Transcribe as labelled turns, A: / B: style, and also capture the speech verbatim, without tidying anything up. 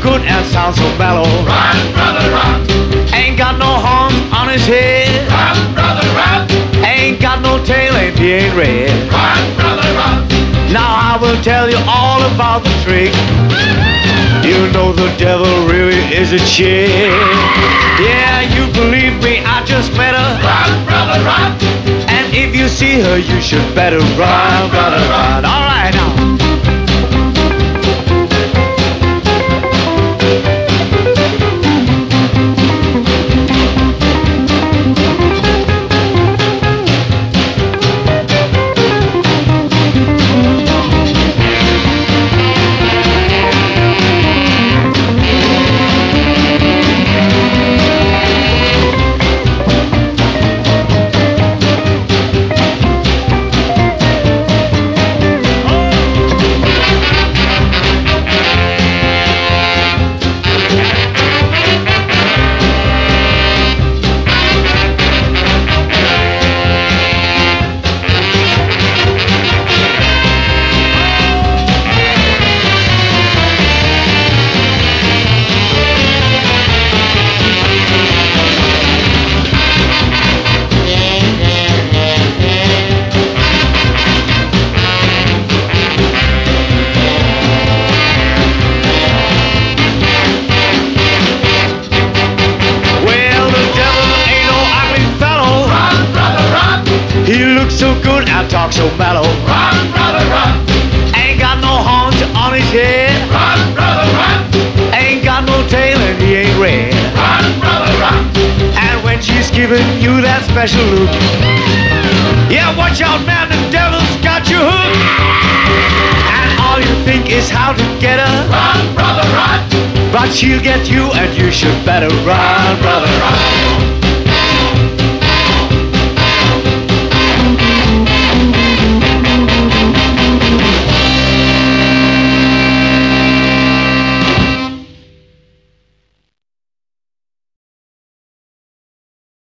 A: good and sounds so mellow.
B: Run, brother, run.
A: Ain't got no horns on his head.
B: Run, brother, run.
A: Ain't got no tail and he ain't red.
B: Run, brother, run.
A: Now I will tell you all about the trick. You know the devil really is a chick. Yeah, you believe me, I just met her.
B: Run, brother, run.
A: And if you see her, you should better run, brother, run. All right now. He looks so good and talks so mellow.
B: Run, brother, run.
A: Ain't got no horns on his head.
B: Run, brother, run.
A: Ain't got no tail and he ain't red.
B: Run, brother, run.
A: And when she's giving you that special look, yeah, watch out, man, the devil's got you hooked. And all you think is how to get her.
B: Run, brother, run.
A: But she'll get you and you should better run, brother, run.